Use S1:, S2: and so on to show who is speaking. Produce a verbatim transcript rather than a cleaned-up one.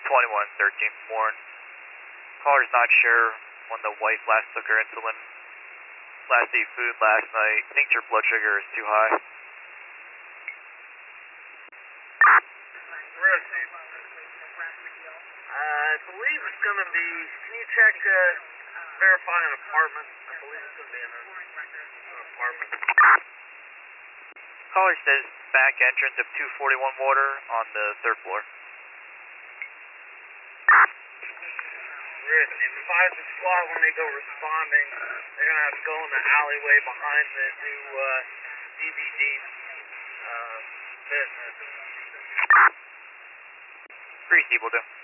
S1: twenty-one thirteen Warren. Caller's not sure when the wife last took her insulin. Last ate food last night. Thinks her blood sugar is too high.
S2: Uh, I believe it's going to be, can you check, uh, verify an apartment? I believe it's going to be in a, an apartment.
S1: Caller says back entrance of two forty-one water on the third floor.
S2: Written. Advise the squad when they go responding, they're going to have to go in the alleyway behind the new, uh, D V D, uh, business.
S1: Three people do.